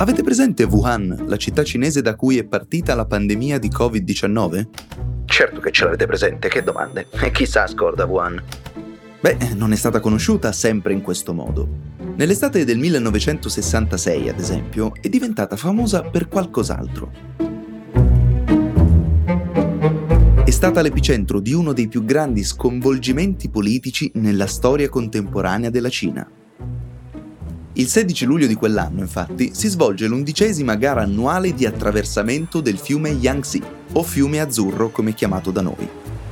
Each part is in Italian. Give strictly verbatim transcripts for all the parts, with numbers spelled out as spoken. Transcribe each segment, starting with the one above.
Avete presente Wuhan, la città cinese da cui è partita la pandemia di covid diciannove? Certo che ce l'avete presente, che domande. E chissà scorda Wuhan. Beh, non è stata conosciuta sempre in questo modo. Nell'estate del millenovecentosessantasei, ad esempio, è diventata famosa per qualcos'altro. È stata l'epicentro di uno dei più grandi sconvolgimenti politici nella storia contemporanea della Cina. Il sedici luglio di quell'anno, infatti, si svolge l'undicesima gara annuale di attraversamento del fiume Yangtze, o fiume azzurro come è chiamato da noi.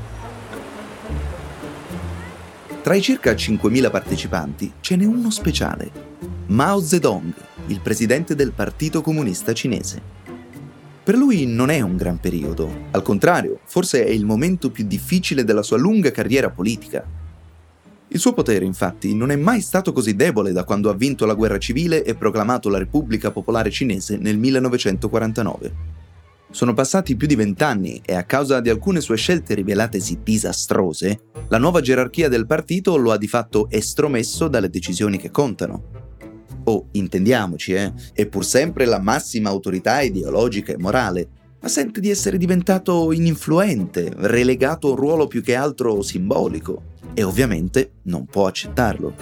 Tra i circa cinquemila partecipanti ce n'è uno speciale, Mao Zedong, il presidente del Partito Comunista Cinese. Per lui non è un gran periodo, al contrario, forse è il momento più difficile della sua lunga carriera politica. Il suo potere, infatti, non è mai stato così debole da quando ha vinto la guerra civile e proclamato la Repubblica Popolare Cinese nel millenovecentoquarantanove. Sono passati più di vent'anni e a causa di alcune sue scelte rivelatesi disastrose, la nuova gerarchia del partito lo ha di fatto estromesso dalle decisioni che contano. Oh, intendiamoci, eh, è pur sempre la massima autorità ideologica e morale, ma sente di essere diventato ininfluente, relegato a un ruolo più che altro simbolico. E ovviamente non può accettarlo.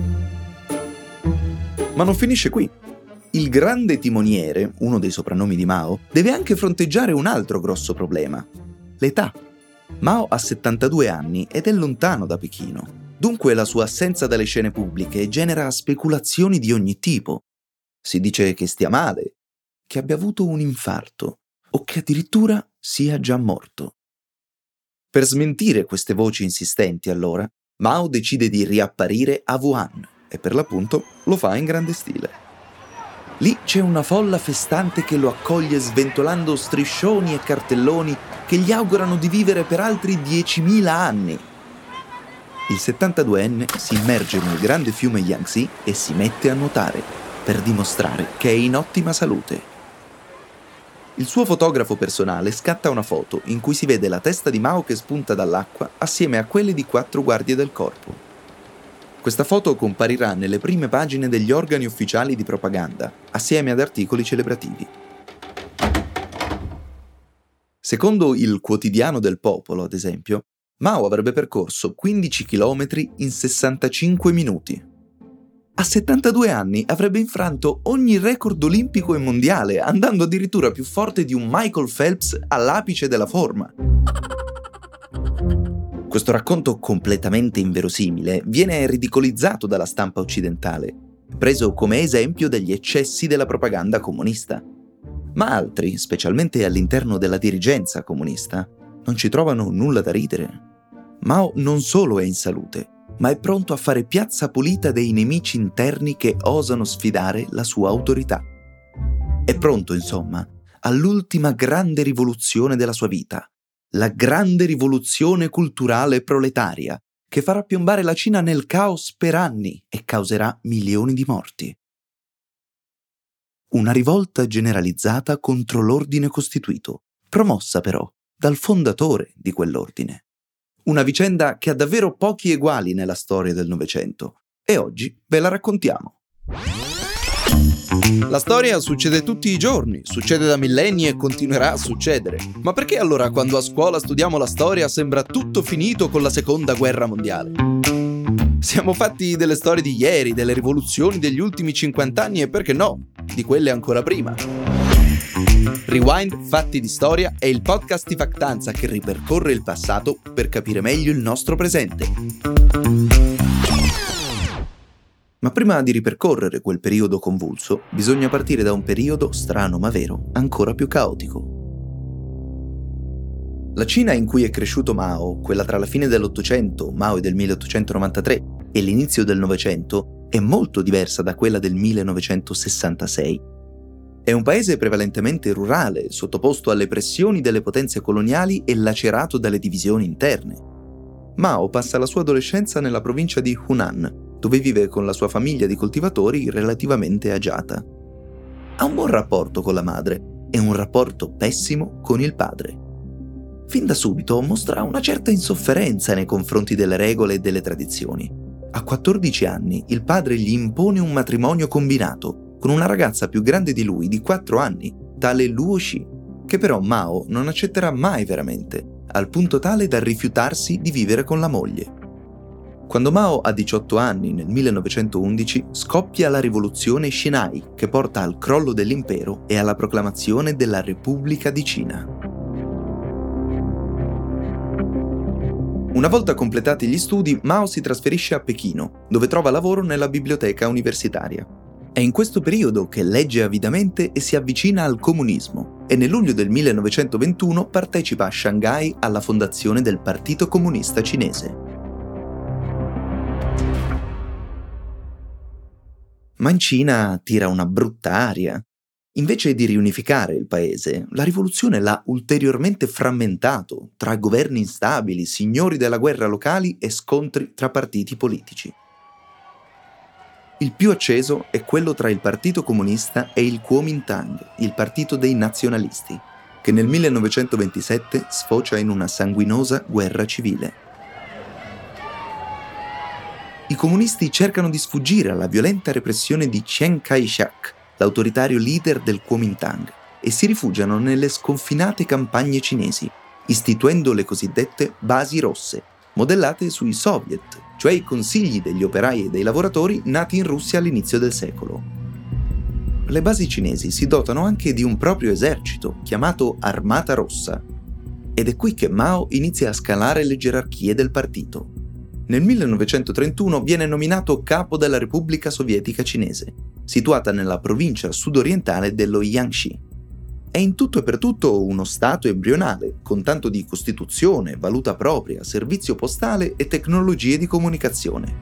Ma non finisce qui. Il grande timoniere, uno dei soprannomi di Mao, deve anche fronteggiare un altro grosso problema: l'età. Mao ha settantadue anni ed è lontano da Pechino. Dunque la sua assenza dalle scene pubbliche genera speculazioni di ogni tipo. Si dice che stia male, che abbia avuto un infarto o che addirittura sia già morto. Per smentire queste voci insistenti, allora, Mao decide di riapparire a Wuhan e per l'appunto lo fa in grande stile. Lì c'è una folla festante che lo accoglie sventolando striscioni e cartelloni che gli augurano di vivere per altri diecimila anni. Il settantaduenne si immerge nel grande fiume Yangtze e si mette a nuotare per dimostrare che è in ottima salute. Il suo fotografo personale scatta una foto in cui si vede la testa di Mao che spunta dall'acqua assieme a quelle di quattro guardie del corpo. Questa foto comparirà nelle prime pagine degli organi ufficiali di propaganda, assieme ad articoli celebrativi. Secondo il Quotidiano del Popolo, ad esempio, Mao avrebbe percorso quindici chilometri in sessantacinque minuti. A settantadue anni avrebbe infranto ogni record olimpico e mondiale, andando addirittura più forte di un Michael Phelps all'apice della forma. Questo racconto completamente inverosimile viene ridicolizzato dalla stampa occidentale, preso come esempio degli eccessi della propaganda comunista. Ma altri, specialmente all'interno della dirigenza comunista, non ci trovano nulla da ridere. Mao non solo è in salute, ma è pronto a fare piazza pulita dei nemici interni che osano sfidare la sua autorità. È pronto, insomma, all'ultima grande rivoluzione della sua vita, la grande rivoluzione culturale proletaria, che farà piombare la Cina nel caos per anni e causerà milioni di morti. Una rivolta generalizzata contro l'ordine costituito, promossa però dal fondatore di quell'ordine. Una vicenda che ha davvero pochi eguali nella storia del Novecento, e oggi ve la raccontiamo. La storia succede tutti i giorni, succede da millenni e continuerà a succedere. Ma perché allora quando a scuola studiamo la storia sembra tutto finito con la seconda guerra mondiale? Siamo fatti delle storie di ieri, delle rivoluzioni degli ultimi cinquanta anni e perché no, di quelle ancora prima. Rewind Fatti di Storia è il podcast di Factanza che ripercorre il passato per capire meglio il nostro presente. Ma prima di ripercorrere quel periodo convulso, bisogna partire da un periodo, strano ma vero, ancora più caotico. La Cina in cui è cresciuto Mao, quella tra la fine dell'Ottocento, Mao è del milleottocentonovantatré, e l'inizio del Novecento, è molto diversa da quella del millenovecentosessantasei. È un paese prevalentemente rurale, sottoposto alle pressioni delle potenze coloniali e lacerato dalle divisioni interne. Mao passa la sua adolescenza nella provincia di Hunan, dove vive con la sua famiglia di coltivatori relativamente agiata. Ha un buon rapporto con la madre e un rapporto pessimo con il padre. Fin da subito mostra una certa insofferenza nei confronti delle regole e delle tradizioni. A quattordici anni il padre gli impone un matrimonio combinato, con una ragazza più grande di lui di quattro anni, tale Luo Xi, che però Mao non accetterà mai veramente, al punto tale da rifiutarsi di vivere con la moglie. Quando Mao ha diciotto anni, nel millenovecentoundici, scoppia la rivoluzione Xinai, che porta al crollo dell'impero e alla proclamazione della Repubblica di Cina. Una volta completati gli studi, Mao si trasferisce a Pechino, dove trova lavoro nella biblioteca universitaria. È in questo periodo che legge avidamente e si avvicina al comunismo e nel luglio del millenovecentoventuno partecipa a Shanghai alla fondazione del Partito Comunista Cinese. Ma in Cina tira una brutta aria. Invece di riunificare il paese, la rivoluzione l'ha ulteriormente frammentato tra governi instabili, signori della guerra locali e scontri tra partiti politici. Il più acceso è quello tra il Partito Comunista e il Kuomintang, il partito dei nazionalisti, che nel millenovecentoventisette sfocia in una sanguinosa guerra civile. I comunisti cercano di sfuggire alla violenta repressione di Chiang Kai-shek, l'autoritario leader del Kuomintang, e si rifugiano nelle sconfinate campagne cinesi, istituendo le cosiddette basi rosse, modellate sui soviet, cioè i consigli degli operai e dei lavoratori nati in Russia all'inizio del secolo. Le basi cinesi si dotano anche di un proprio esercito, chiamato Armata Rossa, ed è qui che Mao inizia a scalare le gerarchie del partito. Nel millenovecentotrentuno viene nominato capo della Repubblica Sovietica Cinese, situata nella provincia sudorientale dello Jiangxi. È in tutto e per tutto uno stato embrionale, con tanto di costituzione, valuta propria, servizio postale e tecnologie di comunicazione.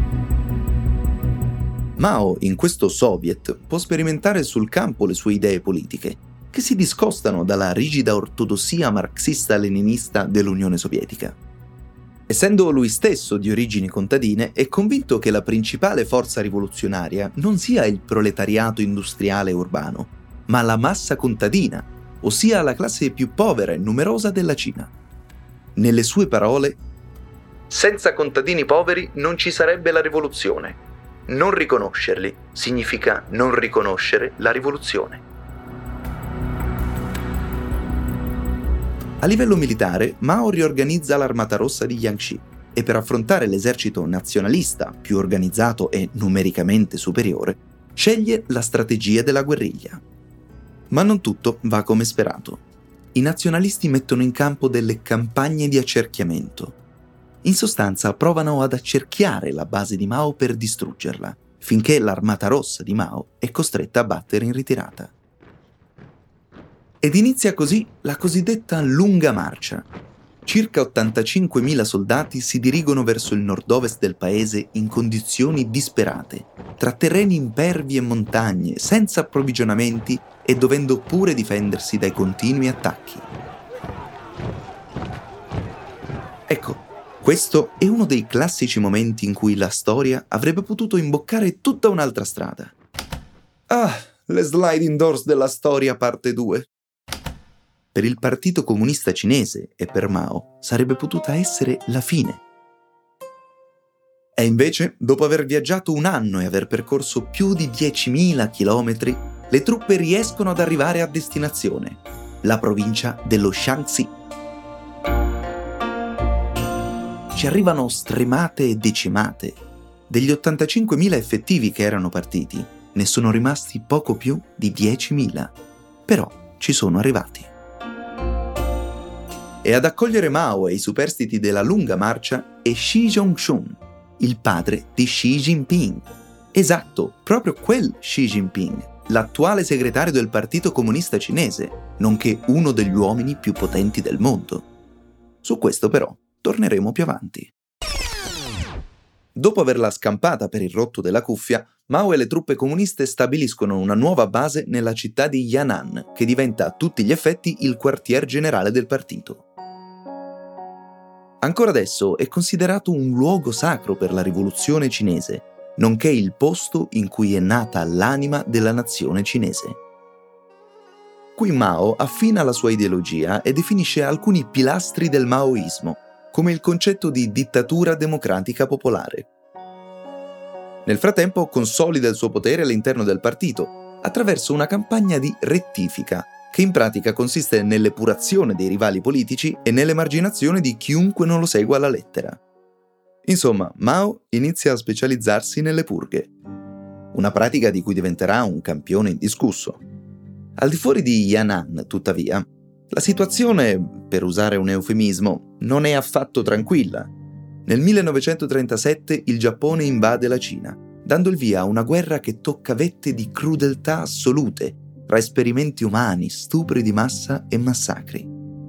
Mao, in questo soviet, può sperimentare sul campo le sue idee politiche, che si discostano dalla rigida ortodossia marxista-leninista dell'Unione Sovietica. Essendo lui stesso di origini contadine, è convinto che la principale forza rivoluzionaria non sia il proletariato industriale urbano, ma la massa contadina, ossia la classe più povera e numerosa della Cina. Nelle sue parole, senza contadini poveri non ci sarebbe la rivoluzione. Non riconoscerli significa non riconoscere la rivoluzione. A livello militare, Mao riorganizza l'Armata Rossa di Jiangxi e per affrontare l'esercito nazionalista, più organizzato e numericamente superiore, sceglie la strategia della guerriglia. Ma non tutto va come sperato. I nazionalisti mettono in campo delle campagne di accerchiamento. In sostanza provano ad accerchiare la base di Mao per distruggerla, finché l'Armata Rossa di Mao è costretta a battere in ritirata. Ed inizia così la cosiddetta lunga marcia. Circa ottantacinquemila soldati si dirigono verso il nord-ovest del paese in condizioni disperate, tra terreni impervi e montagne, senza approvvigionamenti e dovendo pure difendersi dai continui attacchi. Ecco, questo è uno dei classici momenti in cui la storia avrebbe potuto imboccare tutta un'altra strada. Ah, le sliding doors della storia parte due. Per il Partito Comunista Cinese e per Mao sarebbe potuta essere la fine. E invece, dopo aver viaggiato un anno e aver percorso più di diecimila chilometri, le truppe riescono ad arrivare a destinazione, la provincia dello Shaanxi. Ci arrivano stremate e decimate. Degli ottantacinquemila effettivi che erano partiti, ne sono rimasti poco più di diecimila. Però ci sono arrivati. E ad accogliere Mao e i superstiti della lunga marcia è Xi Jinping, il padre di Xi Jinping. Esatto, proprio quel Xi Jinping, l'attuale segretario del Partito Comunista Cinese, nonché uno degli uomini più potenti del mondo. Su questo però torneremo più avanti. Dopo averla scampata per il rotto della cuffia, Mao e le truppe comuniste stabiliscono una nuova base nella città di Yan'an, che diventa a tutti gli effetti il quartier generale del partito. Ancora adesso è considerato un luogo sacro per la rivoluzione cinese, nonché il posto in cui è nata l'anima della nazione cinese. Qui Mao affina la sua ideologia e definisce alcuni pilastri del maoismo, come il concetto di dittatura democratica popolare. Nel frattempo consolida il suo potere all'interno del partito attraverso una campagna di rettifica, che in pratica consiste nell'epurazione dei rivali politici e nell'emarginazione di chiunque non lo segua alla lettera. Insomma, Mao inizia a specializzarsi nelle purghe, una pratica di cui diventerà un campione indiscusso. Al di fuori di Yan'an, tuttavia, la situazione, per usare un eufemismo, non è affatto tranquilla. Nel millenovecentotrentasette il Giappone invade la Cina, dando il via a una guerra che tocca vette di crudeltà assolute, tra esperimenti umani, stupri di massa e massacri.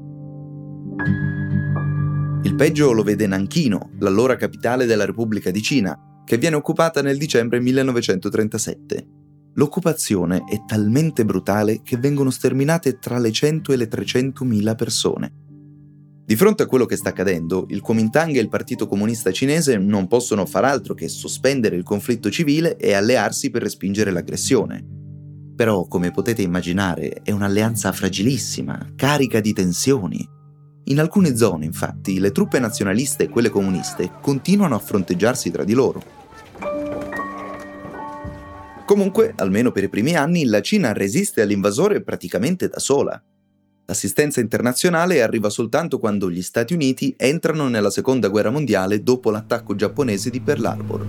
Il peggio lo vede Nanchino, l'allora capitale della Repubblica di Cina, che viene occupata nel dicembre millenovecentotrentasette. L'occupazione è talmente brutale che vengono sterminate tra le cento e le trecentomila persone. Di fronte a quello che sta accadendo, il Kuomintang e il Partito Comunista Cinese non possono far altro che sospendere il conflitto civile e allearsi per respingere l'aggressione. Però, come potete immaginare, è un'alleanza fragilissima, carica di tensioni. In alcune zone, infatti, le truppe nazionaliste e quelle comuniste continuano a fronteggiarsi tra di loro. Comunque, almeno per i primi anni, la Cina resiste all'invasore praticamente da sola. L'assistenza internazionale arriva soltanto quando gli Stati Uniti entrano nella Seconda Guerra Mondiale dopo l'attacco giapponese di Pearl Harbor.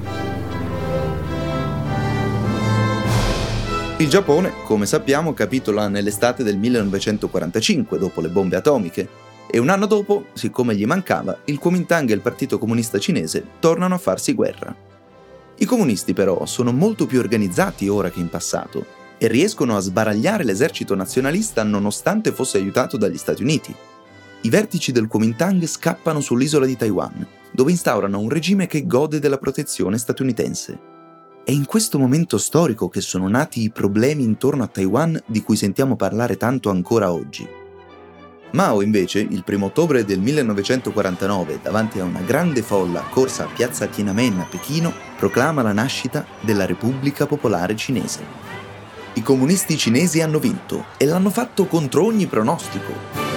Il Giappone, come sappiamo, capitola nell'estate del millenovecentoquarantacinque dopo le bombe atomiche e un anno dopo, siccome gli mancava, il Kuomintang e il Partito Comunista Cinese tornano a farsi guerra. I comunisti però sono molto più organizzati ora che in passato e riescono a sbaragliare l'esercito nazionalista nonostante fosse aiutato dagli Stati Uniti. I vertici del Kuomintang scappano sull'isola di Taiwan, dove instaurano un regime che gode della protezione statunitense. È in questo momento storico che sono nati i problemi intorno a Taiwan di cui sentiamo parlare tanto ancora oggi. Mao, invece, il primo ottobre del millenovecentoquarantanove, davanti a una grande folla corsa a piazza Tiananmen a Pechino, proclama la nascita della Repubblica Popolare Cinese. I comunisti cinesi hanno vinto e l'hanno fatto contro ogni pronostico.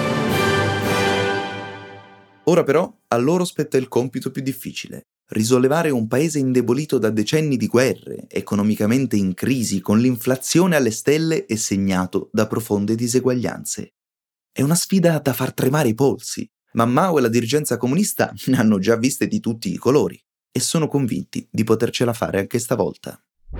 Ora però a loro spetta il compito più difficile: risollevare un paese indebolito da decenni di guerre, economicamente in crisi, con l'inflazione alle stelle e segnato da profonde diseguaglianze. È una sfida da far tremare i polsi, ma Mao e la dirigenza comunista ne hanno già viste di tutti i colori e sono convinti di potercela fare anche stavolta.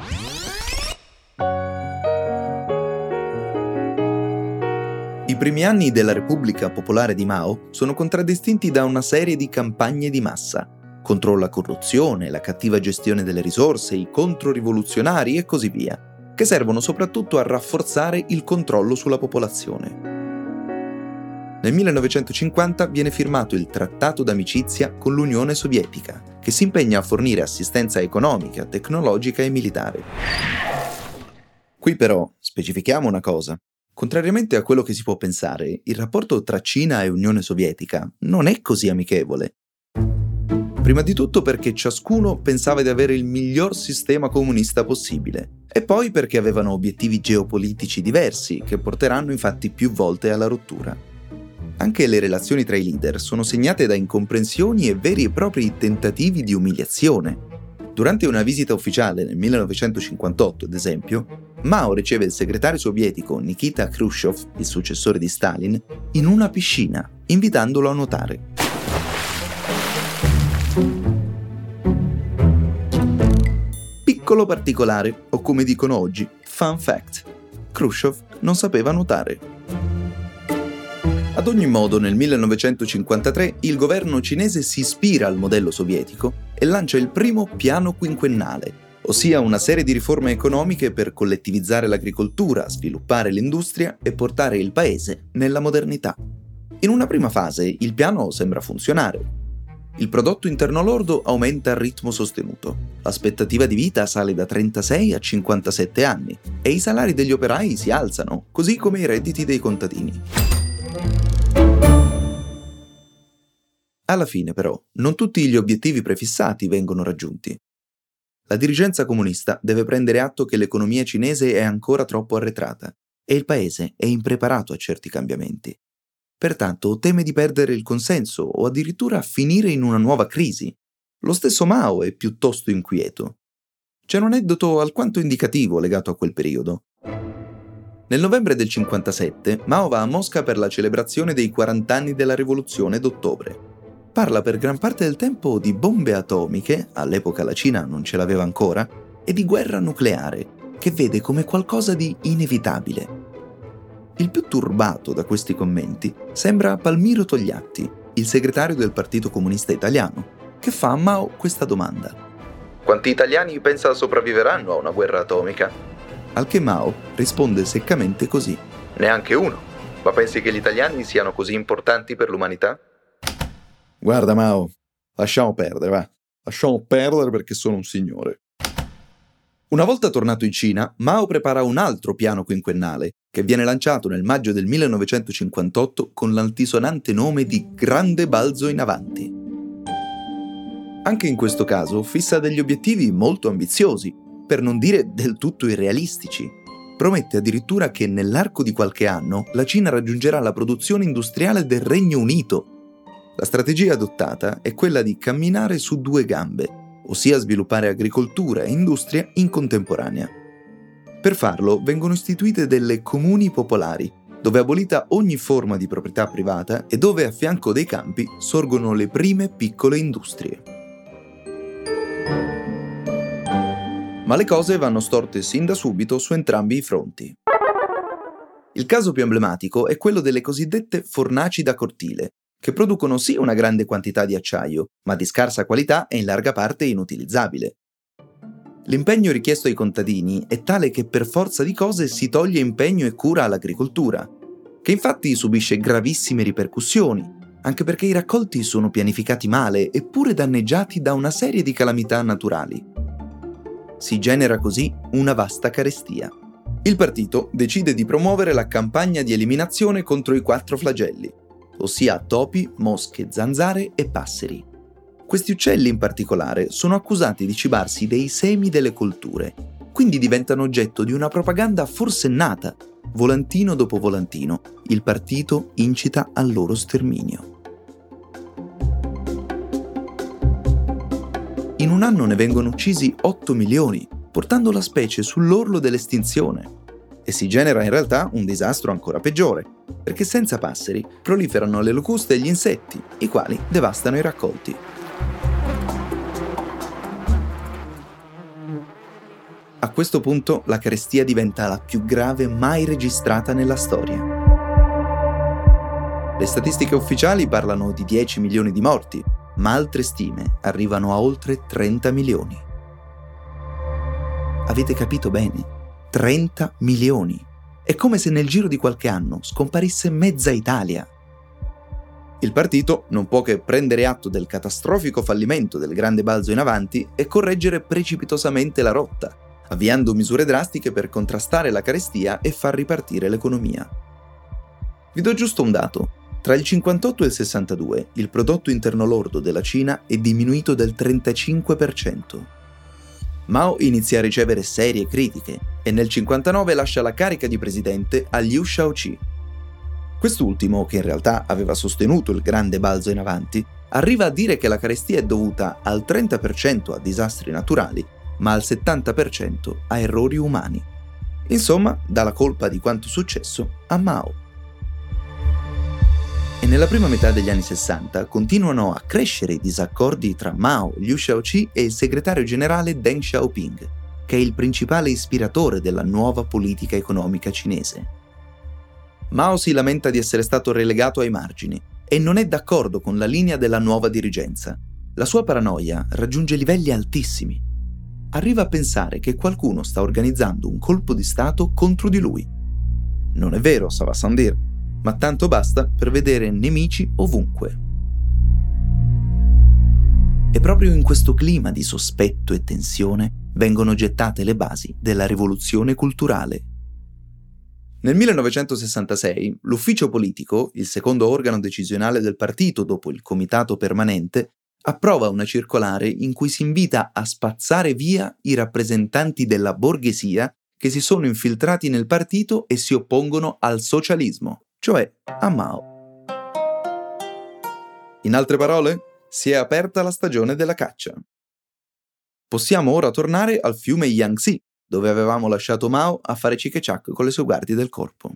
I primi anni della Repubblica Popolare di Mao sono contraddistinti da una serie di campagne di massa contro la corruzione, la cattiva gestione delle risorse, i controrivoluzionari e così via, che servono soprattutto a rafforzare il controllo sulla popolazione. Nel millenovecentocinquanta viene firmato il Trattato d'amicizia con l'Unione Sovietica, che si impegna a fornire assistenza economica, tecnologica e militare. Qui però specifichiamo una cosa. Contrariamente a quello che si può pensare, il rapporto tra Cina e Unione Sovietica non è così amichevole. Prima di tutto perché ciascuno pensava di avere il miglior sistema comunista possibile, e poi perché avevano obiettivi geopolitici diversi, che porteranno infatti più volte alla rottura. Anche le relazioni tra i leader sono segnate da incomprensioni e veri e propri tentativi di umiliazione. Durante una visita ufficiale nel millenovecentocinquantotto, ad esempio, Mao riceve il segretario sovietico Nikita Khrushchev, il successore di Stalin, in una piscina, invitandolo a nuotare. Piccolo particolare, o come dicono oggi, fun fact: Khrushchev non sapeva nuotare. Ad ogni modo, nel millenovecentocinquantatré il governo cinese si ispira al modello sovietico e lancia il primo piano quinquennale, ossia una serie di riforme economiche per collettivizzare l'agricoltura, sviluppare l'industria e portare il paese nella modernità. In una prima fase il piano sembra funzionare. Il prodotto interno lordo aumenta a ritmo sostenuto, l'aspettativa di vita sale da trentasei a cinquantasette anni e i salari degli operai si alzano, così come i redditi dei contadini. Alla fine, però, non tutti gli obiettivi prefissati vengono raggiunti. La dirigenza comunista deve prendere atto che l'economia cinese è ancora troppo arretrata e il paese è impreparato a certi cambiamenti. Pertanto teme di perdere il consenso o addirittura finire in una nuova crisi. Lo stesso Mao è piuttosto inquieto. C'è un aneddoto alquanto indicativo legato a quel periodo. Nel novembre del cinquantasette, Mao va a Mosca per la celebrazione dei quaranta anni della rivoluzione d'ottobre. Parla per gran parte del tempo di bombe atomiche, all'epoca la Cina non ce l'aveva ancora, e di guerra nucleare, che vede come qualcosa di inevitabile. Il più turbato da questi commenti sembra Palmiro Togliatti, il segretario del Partito Comunista Italiano, che fa a Mao questa domanda. Quanti italiani pensa sopravviveranno a una guerra atomica? Al che Mao risponde seccamente così. Neanche uno. Ma pensi che gli italiani siano così importanti per l'umanità? Guarda Mao, lasciamo perdere, va. Lasciamo perdere perché sono un signore. Una volta tornato in Cina, Mao prepara un altro piano quinquennale, che viene lanciato nel maggio del millenovecentocinquantotto con l'altisonante nome di Grande Balzo in Avanti. Anche in questo caso fissa degli obiettivi molto ambiziosi, per non dire del tutto irrealistici. Promette addirittura che nell'arco di qualche anno la Cina raggiungerà la produzione industriale del Regno Unito. La strategia adottata è quella di camminare su due gambe, ossia sviluppare agricoltura e industria in contemporanea. Per farlo vengono istituite delle comuni popolari, dove è abolita ogni forma di proprietà privata e dove a fianco dei campi sorgono le prime piccole industrie. Ma le cose vanno storte sin da subito su entrambi i fronti. Il caso più emblematico è quello delle cosiddette fornaci da cortile, che producono sì una grande quantità di acciaio, ma di scarsa qualità e in larga parte inutilizzabile. L'impegno richiesto ai contadini è tale che per forza di cose si toglie impegno e cura all'agricoltura, che infatti subisce gravissime ripercussioni, anche perché i raccolti sono pianificati male eppure danneggiati da una serie di calamità naturali. Si genera così una vasta carestia. Il partito decide di promuovere la campagna di eliminazione contro i quattro flagelli, ossia topi, mosche, zanzare e passeri. Questi uccelli in particolare sono accusati di cibarsi dei semi delle colture, quindi diventano oggetto di una propaganda forsennata. Volantino dopo volantino, il partito incita al loro sterminio. In un anno ne vengono uccisi otto milioni, portando la specie sull'orlo dell'estinzione. E si genera in realtà un disastro ancora peggiore, perché senza passeri proliferano le locuste e gli insetti, i quali devastano i raccolti. A questo punto la carestia diventa la più grave mai registrata nella storia. Le statistiche ufficiali parlano di dieci milioni di morti, ma altre stime arrivano a oltre trenta milioni. Avete capito bene? trenta milioni. È come se nel giro di qualche anno scomparisse mezza Italia. Il partito non può che prendere atto del catastrofico fallimento del Grande Balzo in Avanti e correggere precipitosamente la rotta, avviando misure drastiche per contrastare la carestia e far ripartire l'economia. Vi do giusto un dato. Tra il cinquantotto e il sessantadue, il prodotto interno lordo della Cina è diminuito del trentacinque per cento. Mao inizia a ricevere serie critiche e nel cinquantanove lascia la carica di presidente a Liu Shaoqi. Quest'ultimo, che in realtà aveva sostenuto il Grande Balzo in Avanti, arriva a dire che la carestia è dovuta al trenta per cento a disastri naturali, ma al settanta per cento a errori umani. Insomma, dà la colpa di quanto successo a Mao. E nella prima metà degli anni sessanta continuano a crescere i disaccordi tra Mao, Liu Shaoqi e il segretario generale Deng Xiaoping, che è il principale ispiratore della nuova politica economica cinese. Mao si lamenta di essere stato relegato ai margini e non è d'accordo con la linea della nuova dirigenza. La sua paranoia raggiunge livelli altissimi. Arriva a pensare che qualcuno sta organizzando un colpo di stato contro di lui. Non è vero, ça va sans dire, ma tanto basta per vedere nemici ovunque. E proprio in questo clima di sospetto e tensione vengono gettate le basi della rivoluzione culturale. Nel millenovecentosessantasei l'ufficio politico, il secondo organo decisionale del partito dopo il comitato permanente, approva una circolare in cui si invita a spazzare via i rappresentanti della borghesia che si sono infiltrati nel partito e si oppongono al socialismo, cioè a Mao. In altre parole, si è aperta la stagione della caccia. Possiamo ora tornare al fiume Yangtze, dove avevamo lasciato Mao a fare cic e ciac con le sue guardie del corpo.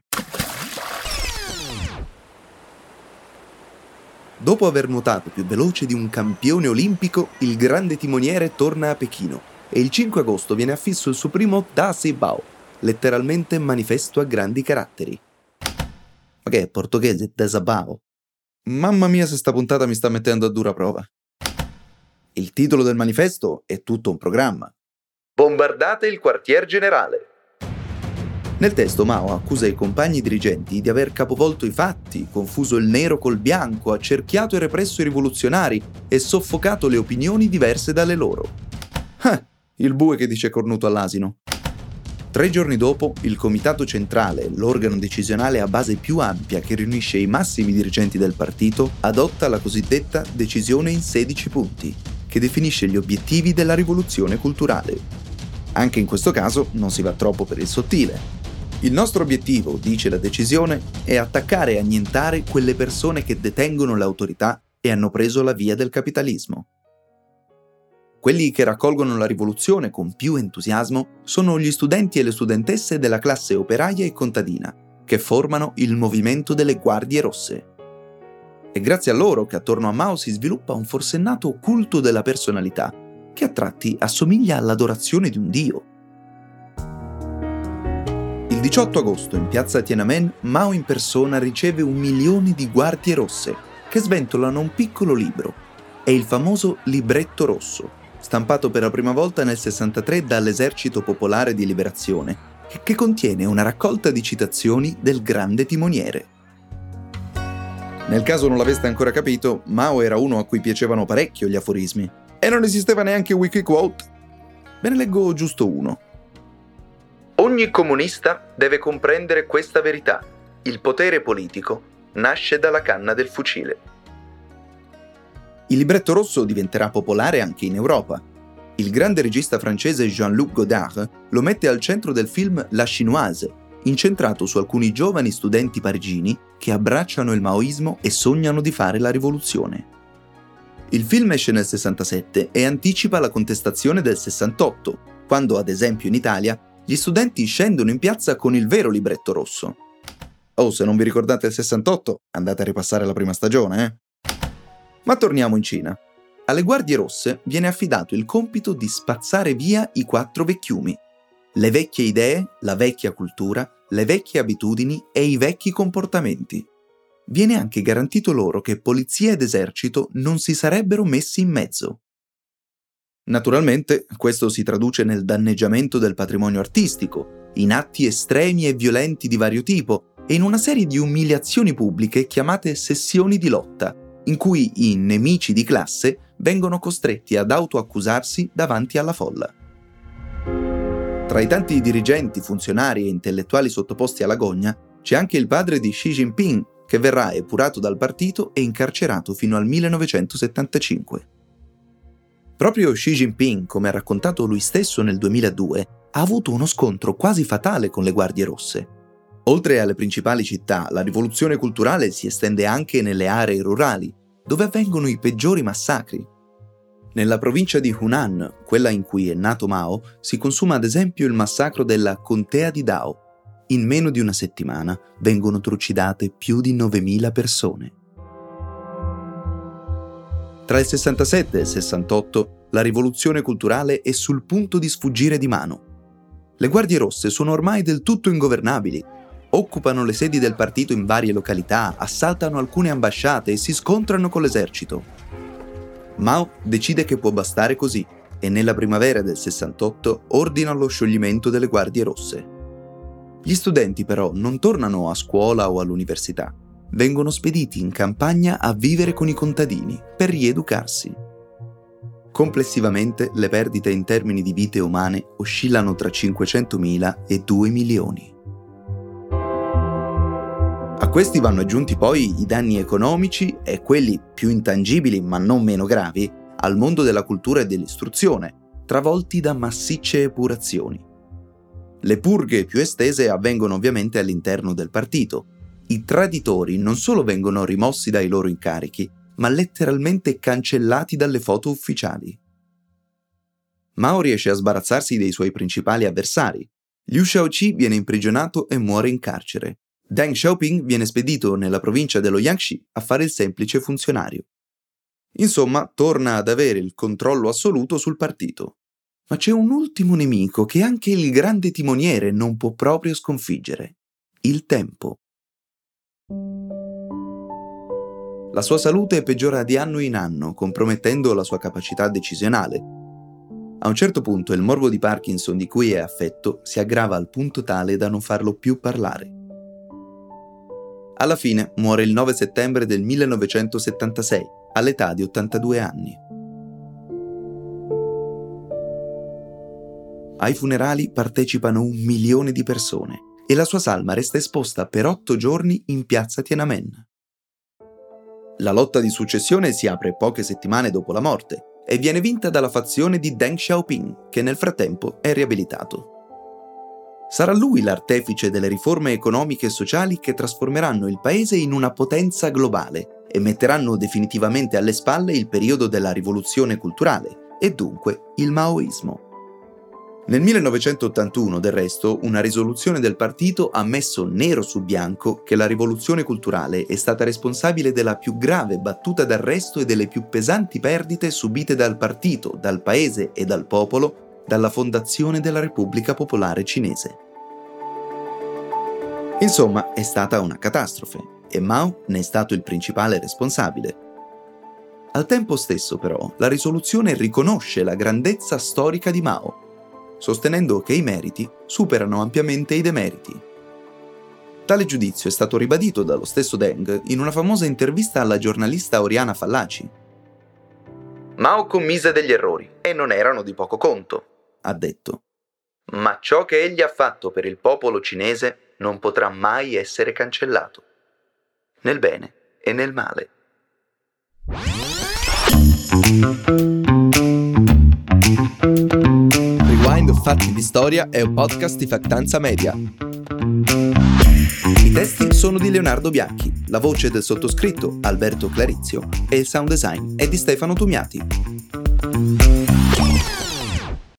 Dopo aver nuotato più veloce di un campione olimpico, il grande timoniere torna a Pechino e il cinque agosto viene affisso il suo primo Da Si Bao, letteralmente manifesto a grandi caratteri. Ma che è portoghese, Da Si Bao? Mamma mia se sta puntata mi sta mettendo a dura prova. Il titolo del manifesto è tutto un programma. Bombardate il quartier generale. Nel testo Mao accusa i compagni dirigenti di aver capovolto i fatti, confuso il nero col bianco, accerchiato e represso i rivoluzionari e soffocato le opinioni diverse dalle loro. Ah, il bue che dice cornuto all'asino. Tre giorni dopo, il Comitato Centrale, l'organo decisionale a base più ampia che riunisce i massimi dirigenti del partito, adotta la cosiddetta decisione in sedici punti, che definisce gli obiettivi della rivoluzione culturale. Anche in questo caso non si va troppo per il sottile. Il nostro obiettivo, dice la decisione, è attaccare e annientare quelle persone che detengono l'autorità e hanno preso la via del capitalismo. Quelli che raccolgono la rivoluzione con più entusiasmo sono gli studenti e le studentesse della classe operaia e contadina, che formano il movimento delle Guardie Rosse. È grazie a loro che attorno a Mao si sviluppa un forsennato culto della personalità, che a tratti assomiglia all'adorazione di un dio. Il diciotto agosto in piazza Tiananmen, Mao in persona riceve un milione di Guardie Rosse che sventolano un piccolo libro. È il famoso Libretto Rosso, stampato per la prima volta nel sessantatré dall'Esercito Popolare di Liberazione, che contiene una raccolta di citazioni del grande timoniere. Nel caso non l'aveste ancora capito, Mao era uno a cui piacevano parecchio gli aforismi. E non esisteva neanche Wikiquote. Ve ne leggo giusto uno. Ogni comunista deve comprendere questa verità. Il potere politico nasce dalla canna del fucile. Il libretto rosso diventerà popolare anche in Europa. Il grande regista francese Jean-Luc Godard lo mette al centro del film La Chinoise, incentrato su alcuni giovani studenti parigini che abbracciano il maoismo e sognano di fare la rivoluzione. Il film esce nel sessantasette e anticipa la contestazione del sessantotto, quando, ad esempio in Italia, gli studenti scendono in piazza con il vero libretto rosso. Oh, se non vi ricordate il sessantotto, andate a ripassare la prima stagione, eh? Ma torniamo in Cina. Alle Guardie Rosse viene affidato il compito di spazzare via i quattro vecchiumi. Le vecchie idee, la vecchia cultura, le vecchie abitudini e i vecchi comportamenti. Viene anche garantito loro che polizia ed esercito non si sarebbero messi in mezzo. Naturalmente, questo si traduce nel danneggiamento del patrimonio artistico, in atti estremi e violenti di vario tipo e in una serie di umiliazioni pubbliche chiamate sessioni di lotta, in cui i nemici di classe vengono costretti ad autoaccusarsi davanti alla folla. Tra i tanti dirigenti, funzionari e intellettuali sottoposti alla gogna, c'è anche il padre di Xi Jinping, che verrà epurato dal partito e incarcerato fino al millenovecentosettantacinque. Proprio Xi Jinping, come ha raccontato lui stesso nel duemiladue, ha avuto uno scontro quasi fatale con le Guardie Rosse. Oltre alle principali città, la rivoluzione culturale si estende anche nelle aree rurali, dove avvengono i peggiori massacri. Nella provincia di Hunan, quella in cui è nato Mao, si consuma ad esempio il massacro della Contea di Dao. In meno di una settimana vengono trucidate più di novemila persone. Tra il sessantasette e il sessantotto, la rivoluzione culturale è sul punto di sfuggire di mano. Le Guardie Rosse sono ormai del tutto ingovernabili. Occupano le sedi del partito in varie località, assaltano alcune ambasciate e si scontrano con l'esercito. Mao decide che può bastare così e nella primavera del sessantotto ordina lo scioglimento delle Guardie Rosse. Gli studenti però non tornano a scuola o all'università, vengono spediti in campagna a vivere con i contadini per rieducarsi. Complessivamente le perdite in termini di vite umane oscillano tra cinquecentomila e due milioni. A questi vanno aggiunti poi i danni economici e quelli più intangibili ma non meno gravi al mondo della cultura e dell'istruzione, travolti da massicce epurazioni. Le purghe più estese avvengono ovviamente all'interno del partito. I traditori non solo vengono rimossi dai loro incarichi, ma letteralmente cancellati dalle foto ufficiali. Mao riesce a sbarazzarsi dei suoi principali avversari. Liu Shaoqi viene imprigionato e muore in carcere. Deng Xiaoping viene spedito nella provincia dello Jiangxi a fare il semplice funzionario. Insomma, torna ad avere il controllo assoluto sul partito. Ma c'è un ultimo nemico che anche il grande timoniere non può proprio sconfiggere: il tempo. La sua salute peggiora di anno in anno, compromettendo la sua capacità decisionale. A un certo punto il morbo di Parkinson di cui è affetto si aggrava al punto tale da non farlo più parlare. Alla fine muore il nove settembre del millenovecentosettantasei, all'età di ottantadue anni. Ai funerali partecipano un milione di persone e la sua salma resta esposta per otto giorni in piazza Tiananmen. La lotta di successione si apre poche settimane dopo la morte e viene vinta dalla fazione di Deng Xiaoping, che nel frattempo è riabilitato. Sarà lui l'artefice delle riforme economiche e sociali che trasformeranno il paese in una potenza globale e metteranno definitivamente alle spalle il periodo della rivoluzione culturale e dunque il maoismo. Nel millenovecentottantuno, del resto, una risoluzione del partito ha messo nero su bianco che la rivoluzione culturale è stata responsabile della più grave battuta d'arresto e delle più pesanti perdite subite dal partito, dal paese e dal popolo dalla fondazione della Repubblica Popolare Cinese. Insomma, è stata una catastrofe e Mao ne è stato il principale responsabile. Al tempo stesso, però, la risoluzione riconosce la grandezza storica di Mao, sostenendo che i meriti superano ampiamente i demeriti. Tale giudizio è stato ribadito dallo stesso Deng in una famosa intervista alla giornalista Oriana Fallaci. Mao commise degli errori, e non erano di poco conto, ha detto. Ma ciò che egli ha fatto per il popolo cinese non potrà mai essere cancellato, nel bene e nel male. Fatti di Storia è un podcast di Factanza Media. I testi sono di Leonardo Bianchi, la voce del sottoscritto Alberto Clarizio e il sound design è di Stefano Tumiati.